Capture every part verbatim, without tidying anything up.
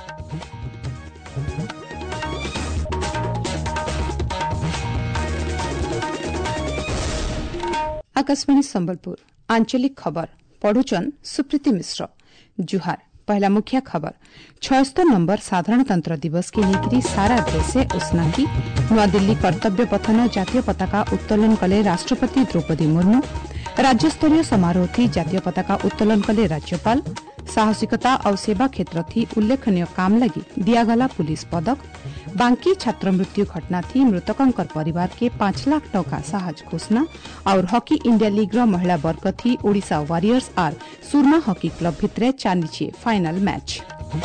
आकाशवाणी संबलपुर आंचलिक खबर पढ़ुचन सुप्रीति मिश्र। जुहार पहला मुख्य खबर छयस्तर नंबर साधारणतंत्र दिवस के लेकर सारा देश उष्णांकी नूआदिल्ली कर्तव्य पथन जातीय पताका उत्तोलन कले राष्ट्रपति द्रौपदी मुर्मू। राज्यस्तरीय समारोह थी जातीय पताका उत्तोलन कले राज्यपाल। साहसिकता और सेवा क्षेत्र थी उल्लेखनीय काम लगी दियागला पुलिस पदक। बांकी छात्र मृत्यु घटना थी मृतकंकर परिवार के पांच लाख टका सहाज घोषणा। और हॉकी इंडिया लीग महिला वर्ग थी ओडिशा वारियर्स और सुरमा हॉकी क्लब भितर चली फाइनल मैच।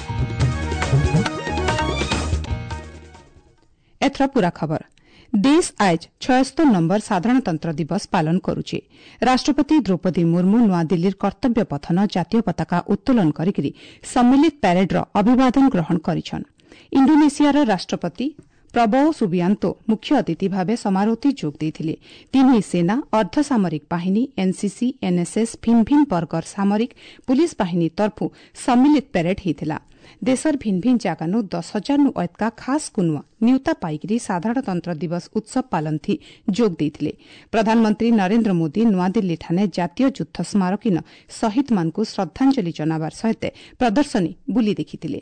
एथर पूरा खबर देश आज छयस्तर नंबर साधारणतंत्र दिवस पालन करुचे। राष्ट्रपति द्रौपदी मुर्मू नूआदिल्ली कर्तव्य पथन जातीय पताका उत्तोलन करी सम्मिलित प्यारेड्र अभिवादन ग्रहण करिछन। इंडोनेशियार राष्ट्रपति प्रबोवो सुबियांतो मुख्य अतिथि भाव समारोह जोग देथिले। तीनही सेना अर्धसामरिक बाहिनी एनसीसी एनएसएस भिन्न भिन्न वर्गर सामरिक पुलिस बाहिनी तरफु सम्मिलित प्यारेड होता। देशर भिन्न भिन्न जगानु दस हजार नु अयतका खास कुनुआ न्यूता पाइकरी साधारणतंत्र दिवस उत्सव पालन थी जोग देथिले। प्रधानमंत्री नरेन्द्र मोदी नूआदिल्ली ठाने जातीय युद्ध स्मारकीन शहीद मानकु श्रद्धांजलि जनाबार सहित प्रदर्शनी बुली देखिथिले।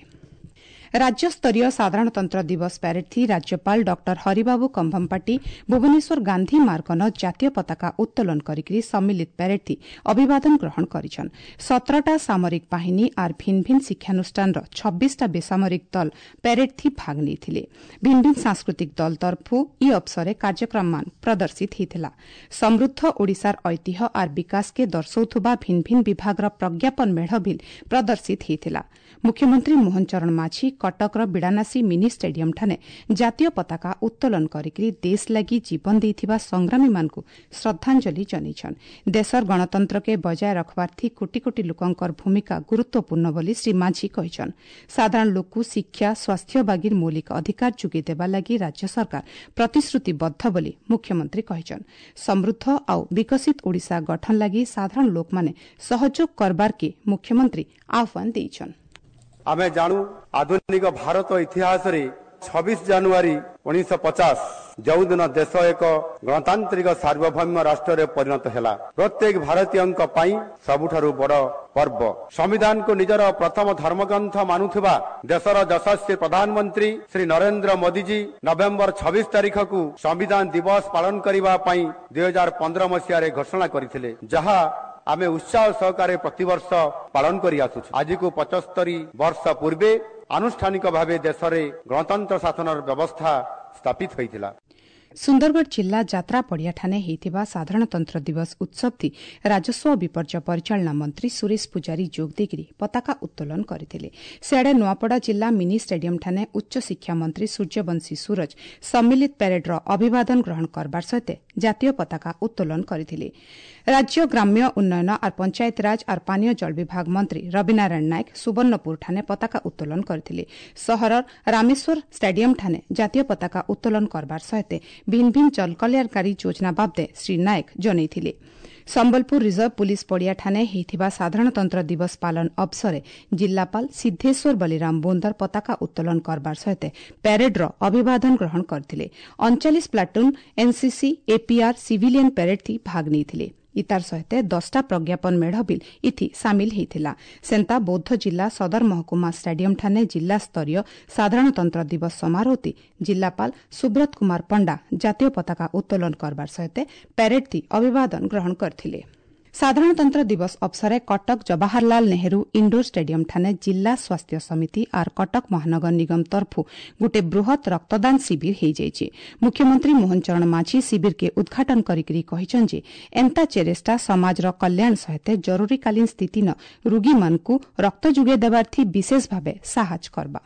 राज्यस्तरीय साधारणतंत्र दिवस प्यारेड थी राज्यपाल डॉक्टर हरिबाबू कंभमपाटी भुवनेश्वर गांधी मार्गन जातीय पताका उत्तोलन करी सम्मिलित प्यारेड थी अभिवादन ग्रहण करिछन। सत्रहटा सामरिक बाहिनी और भिन्न भिन्न शिक्षानुष्ठान छब्बीसटा बेसामरिक दल प्यारेड थी भाग नहीं। भिन्न भिन्न सांस्कृतिक दल तरफु ई अवसर कार्यक्रम मान प्रदर्शित होता। समृद्ध ओडिशार ऐतिह्य और विकास के दर्शाउथुबा भिन्न भिन्न विभाग प्रज्ञापन मेढ़ बिल प्रदर्शित होता। मुख्यमंत्री मोहन चरण माझी कटकर बिड़ानासी मिनी स्टेडियम ठाने जातीय पताका उत्तोलन करी देश लगी जीवन देथिबा संग्रामी मानकु श्रद्धांजलि जनाइछन। देशर गणतंत्र के बजाय रखबार थी कोटी कोटी लोकंकर भूमिका गुरुत्वपूर्ण बोली श्री माझी कहिछन। साधारण लोककु शिक्षा स्वास्थ्य बागिर मौलिक अधिकार जुगे देबा लगी राज्य सरकार प्रतिश्रुतिबद्ध बोली मुख्यमंत्री कहिछन। समृद्ध और विकसित ओडिशा गठन लगी साधारण लोक माने सहयोग करबार के मुख्यमंत्री आह्वान देइछन। आमे जानू आधुनिक भारत इतिहास रे छब्बीस जनवरी उन्नीस सौ पचास जो दिन देश एक गणतांत्रिक सार्वभौम राष्ट्र रे परिणत हैला। प्रत्येक भारतीय सबुठारु बड़ पर्व संविधान को निजर प्रथम धर्मग्रंथ मानुथिबा देशर यशस्वी प्रधानमंत्री श्री नरेंद्र मोदी जी नवेम्बर छब्बीस तारीख को संविधान दिवस पालन करबा पई दो हज़ार पंद्रह मसीह रे घोषणा करथिले, जहा आमे उत्साह सहकारे प्रतिवर्ष पालन करी आसुछु। आज को पचहत्तर वर्ष पूर्वे आनुष्ठानिक भावे देश में गणतंत्र शासन व्यवस्था स्थापित होइथिला। सुंदरगढ़ जिला जात्रा पड़िया ठाने हेतिबा साधारणतंत्र दिवस उत्सव थी राजस्व और विपर्य परिचालना मंत्री सुरेश पुजारी जोग देगिरी पताका उत्तोलन करथिले। सियाड़े नुआपड़ा जिला मिनी स्टेडियम ठाने उच्च शिक्षा मंत्री सूर्यवंशी सूरज सम्मिलित प्यारेड्र अभिवादन ग्रहण करबार सहित जातीय पताका उत्तोलन करथिले। राज्य ग्राम्य उन्नयन और पंचायत राज और पानीय जल विभाग मंत्री रविनारायण नायक सुवर्णपुर ठाने पताका उत्तोलन करथिले। सहरर रामेश्वर स्टेडियम ठाने जातीय पताका उत्तोलन करबार सहित भिन्न भिन्न जल कल्याणकारी योजना बाबदे श्री नायक जनैथिले। संबलपुर रिजर्व पुलिस पड़िया ठाने हेतिबा साधारणतंत्र दिवस पालन अवसरे जिल्लापाल सिद्धेश्वर बलिराम बोंदर पताका उत्तोलन करबार सहित प्यारेड्र अभिवादन ग्रहण करथिले। उनचालीस platoon NCC APR civilian parade थी भाग नहीं। इतार सहित दसटा प्रज्ञापन मेढ़ बिल इथि सामिल होता। सेंता बौद्ध जिला सदर महकुमा स्टेडियम ठाने जिला स्तरीय साधारणतंत्र दिवस समारोह जिलापाल सुब्रत कुमार पंडा जातीय पताका उत्तोलन करबार सहित प्यारेड थी अभिवादन ग्रहण करथिले। साधारणतंत्र दिवस अवसरे कटक जवाहरलाल नेहरू इंडोर स्टेडियम ठाने जिला स्वास्थ्य समिति और कटक महानगर निगम तरफु गोटे बृहत रक्तदान शिविर हो जाइए। मुख्यमंत्री मोहन चरण माझी शिविर के उद्घाटन करिकरी कहिछन जे एंता चेरेस्टा समाजर कल्याण सहित जरूरीकालीन स्थिति न रोगी मानकु रक्त जुगे देबार थी विशेष भावे साहाय्य करबा।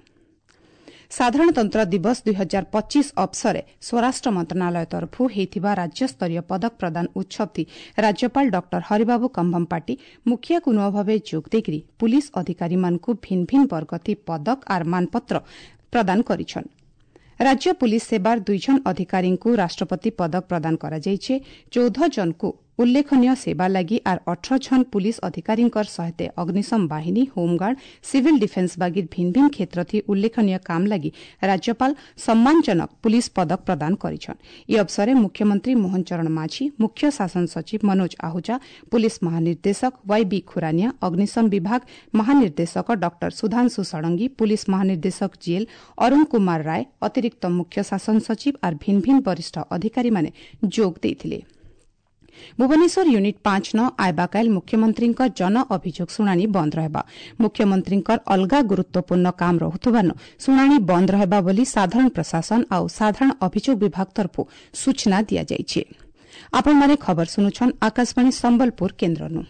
साधारणतंत्र दिवस दुई हजार पच्चीस अवसरे स्वराष्ट्र मंत्रणालय तरफु हेतिबा राज्यस्तरीय पदक प्रदान उत्सव थी राज्यपाल डॉक्टर हरिबाबू कंभमपाटी मुखिया कुनुआ भावे जोग देकरी पुलिस अधिकारी मानकु भिन्न भिन्न वर्ग थी पदक और मानपत्र प्रदान करिछन। राज्य पुलिस सेवार दुईजन अधिकारी राष्ट्रपति पदक प्रदान करा जाइछे। चौदह जन को उल्लेखनीय सेवा लगी आर अठारह जन पुलिस अधिकारी सहित अग्निशम बाहिनी होमगार्ड सिविल डिफेन्स बागिर भिन्न भिन्न क्षेत्र थी उल्लेखनीय काम लगी राज्यपाल सम्मानजनक पुलिस पदक प्रदान करिछन्। यी अवसर मुख्यमंत्री मोहन चरण माझी, मुख्य शासन सचिव मनोज आहूजा, पुलिस महानिर्देशक वाईबी खुरानिया, अग्निशम विभाग महानिर्देशक डाक्टर सुधांशु षडंगी, पुलिस महानिर्देशक जेल अरुण कुमार राय, अतिरिक्त मुख्य शासन सचिव आर भिन्न भिन्न वरिष्ठ अधिकारी माने जोग देइथिले। भुवनेश्वर यूनिट पांच न आयबाकाल मुख्यमंत्री जन अभियोग शुणाणी बंद रहबा मुख्यमंत्री अलगा गुरुत्वपूर्ण काम रहुथबान शुणाणी बंद रहबा बोली साधारण प्रशासन आउ साधारण अभियोग विभाग तरफु सूचना दिया जाइछे। आपण माने खबर सुनुछन आकाशवाणी संबलपुर केन्द्रनु।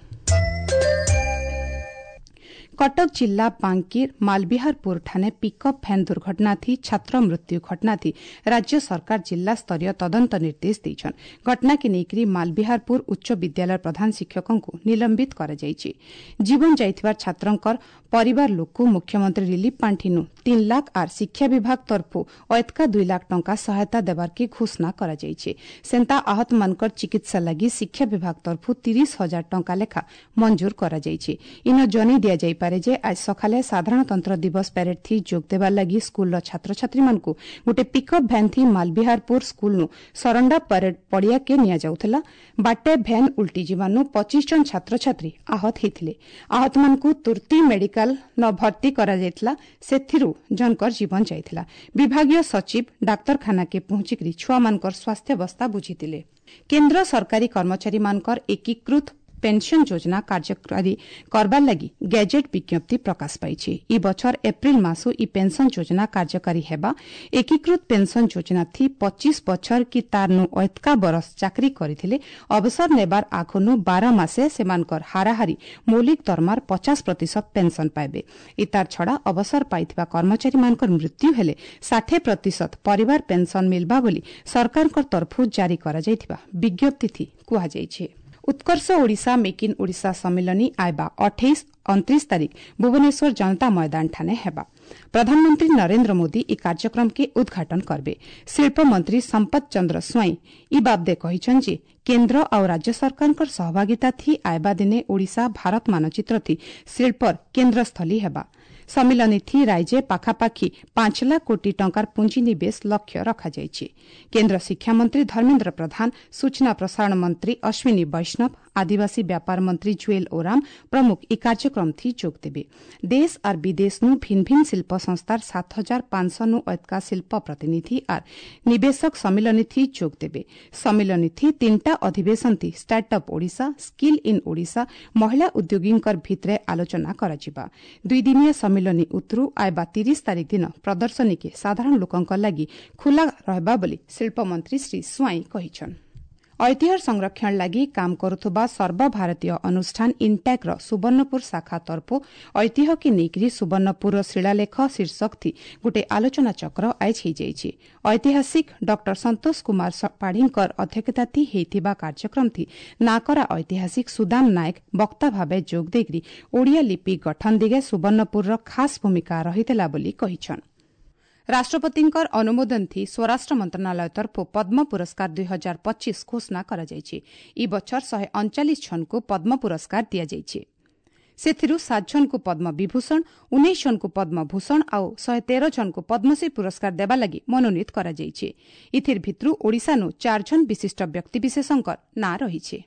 कटक जिल्ला बांकीर मालबिहारपुर ठाने पिकअप भ्यान दुर्घटना थी छात्र मृत्यु घटना थी राज्य सरकार जिल्ला स्तरीय तदंत निर्देश देछन्। घटना के नेकरी मालबिहारपुर उच्च विद्यालय प्रधान शिक्षकଙ୍କୁ निलंबित करा जाइछि। जीवन जाइथिबार छात्रंकर परिवार लोकକୁ मुख्यमंत्री रिलीफ पांठिनु तीन लाख आर शिक्षा विभाग तरफु अयतका दुई लाख टंका सहायता देबार की घोषणा करा जाइछि। सेंता आहत मानकर चिकित्सा लगी शिक्षा विभाग तरफु तीस हजार टंका लेखा मंजूर करा जाइछि। इन जनी दिया जाई पारे जे आज सकाले साधारणतंत्र दिवस परेड थी जोग देबार लगी स्कूल छात्र छात्री मानकु गोटे पिकअप भ्यान थी मालबिहारपुर स्कूल सरंडा परेड पड़िया के निया जाउथला। बाटे भ्यान उल्टी जीवानु पच्चीस जन छात्र छात्री आहत हेथिले। आहत मानकु तुर्ती मेडिकल न भर्ती करा जायतला, सेथिरु जनकर जीवन जायतला। विभागीय सचिव डाक्तरखाना के पहुंचिकरी छुआ मानकर स्वास्थ्य अवस्था बुझितिले। केन्द्र सरकारी कर्मचारी मानकर एकीकृत पेंशन योजना कार्यकारी करबार लगी गैजेट विज्ञप्ति प्रकाश पाइछि। ई बछर एप्रिल मासु ई पेंशन योजना कार्यकारी हेबा। एकीकृत पेंशन योजना थी पच्चीस बछर की तारनु अयतका बरस चाकरी करिथिले अवसर नेबार आखनु बारह मासे सेमानकर हाराहारी मौलिक दरमार पचास प्रतिशत पेंशन पाइबे। इतार छड़ा अवसर पाइथिबा कर्मचारी मानकर मृत्यु हेले साठ प्रतिशत परिवार पेंशन मिलबा बोली सरकारकर तरफु जारी करा जाइथिबा विज्ञप्ति थी कुहा जाइछि। उत्कर्ष ओडिशा मेक इन ओडिशा सम्मेलनी आयबा अठाईस उनतीस तारीख भुवनेश्वर जनता मैदान ठाने हेबा। प्रधानमंत्री नरेंद्र मोदी ई कार्यक्रम के उद्घाटन करबे। शिल्प मंत्री संपत चंद्र स्वाई ई बाबदे कहिछन जे केन्द्र और राज्य सरकारकर सहभागिता थी आयबा दिने ओडिशा भारत मानचित्र थी शिल्पर केन्द्रस्थली हेबा। सम्मिलनी थी राज्य पाखापाखि पांच लाख कोटी टंकार पुंजीनिवेश लक्ष्य रखा जाइछि। केन्द्र शिक्षा मंत्री धर्मेन्द्र प्रधान, सूचना प्रसारण मंत्री अश्विनी वैष्णव, आदिवासी व्यापार मंत्री जुएल ओराम प्रमुख ई कार्यक्रम थी जोग देबे। देश और विदेश नु भिन्न भिन्न शिल्प संस्थार सात हजार पांच सौ नु अयतका शिल्प प्रतिनिधि और निवेशक सम्मिलनी थी जोग देबे। सम्मिलनी थी तीनटा अधिवेशन थी startup Odisha, skill in Odisha, महिला उद्योगींकर भितरे आलोचना कराजिबा। दुई दिनिया सम्मिलनी उतरु आयबा तीस तारीख दिन प्रदर्शनी के साधारण लोकंक लागि खुला रहबा बोली शिल्प मंत्री श्री स्वाई कहिछन्। ऐतिह्य संरक्षण लागि काम करुथबा सर्वभारतीय अनुष्ठान इन्टैक र सुवर्णपुर शाखा तरफो ऐतिह्य के नेकरी सुवर्णपुर शिलालेख शीर्षक थी गोटे आलोचना चक्र आज हो जाइछि। ऐतिहासिक डॉक्टर संतोष कुमार पाढ़ीकर अध्यक्षता थी हेतिबा कार्यक्रम थी नाकरा ऐतिहासिक सुदाम नायक वक्ता भावे जोग देगरी ओडिया लिपि गठन दिगे सुवर्णपुर खास भूमिका रहितला बोली कहिछन्। राष्ट्रपतिंकर अनुमोदन थी स्वराष्ट्र मंत्रणालय तरफो पद्म पुरस्कार दुई हजार पच्चीस घोषणा करा जाइछि। ई बछर शहे अड़चालीस जन को पद्म पुरस्कार दिया जाइछि। सेथिरु सात जन को पद्म विभूषण, उन्नीस जन को पद्म भूषण आउ शहे तेरह जन को पद्मश्री पुरस्कार देबा लगी मनोनीत करा जाइछि। इथिर भितरु ओडिशानु चार जन विशिष्ट व्यक्तिविशेषंकर नाँ रहिछि।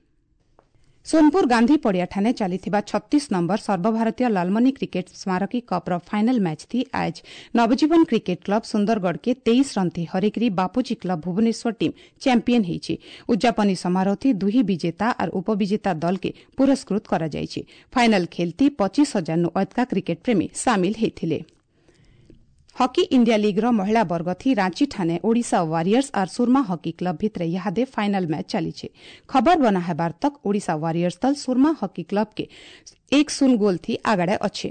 सोनपुर गांधी पड़ियाठाने चलीथिबा छत्तीस नंबर सर्वभारतीय लालमनी क्रिकेट स्मारकी कपर फाइनल मैच थी आज नवजीवन क्रिकेट क्लब सुंदरगढ़ के तेईस रन थी हरेकरी Bapuji club Bhubaneswar team champion होईछि। उद्यापनी समारोह थी दुही विजेता और उपविजेता दल के पुरस्कृत करा जाइछि। फाइनल खेल थी पच्चीस हजार नु अयतका क्रिकेट प्रेमी सामिल हेथिले। हॉकी इंडिया लीग रो महिला वर्ग थी रांची ठाने ओडिशा वारियर्स और सुरमा हॉकी क्लब भितरे यादे फाइनल मैच चलीछे। खबर बना हेबार तक ओडिशा वारियर्स दल सुरमा हॉकी क्लब के एक शून्य गोल थी आगाड़े अच्छे।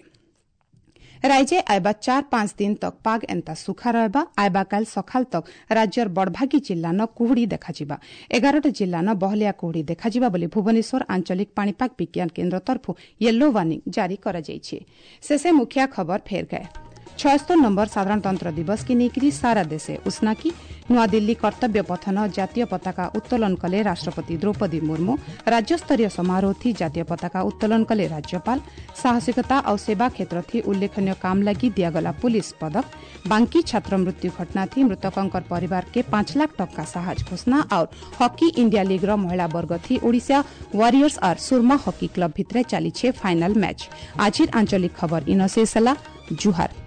राज्य आयबा चार पांच दिन तक पाग एंता सुखा रहबा। आयबा काल सखाल तक राज्यर बड़भागी जिल्ला न कुहुड़ी देखाजिबा। एगारटा जिल्ला न बहलिया कुहुड़ी देखाजिबा बोली भुवनेश्वर आंचलिक पाणीपाग विज्ञान केन्द्र तरफु येलो वार्निंग जारी करा जाइछे। शेषे मुखिया खबर फेर गए। छिहत्तर नंबर साधारणतंत्र दिवस की नेकरी सारा देशे उस्नाकी नुआदिल्ली कर्तव्य पथन जातीय पताका उत्तोलन कले राष्ट्रपति द्रौपदी मुर्मू राज्यस्तरीय समारोह थी जातीय पताका उत्तोलन कले राज्यपाल साहसिकता और सेवा क्षेत्र थी उल्लेखनीय काम लगी दियागला पुलिस पदक बांकी छात्र मृत्यु घटना थी मृतकंकर परिवार के पांच लाख टक्का सहायता घोषणा और हॉकी इंडिया लीग रो महिला वर्ग थी ओडिशा वारियर्स और सुरमा हॉकी क्लब भित्रे चली फाइनल मैच। आज आंचलिक खबर इन शेष जुहार।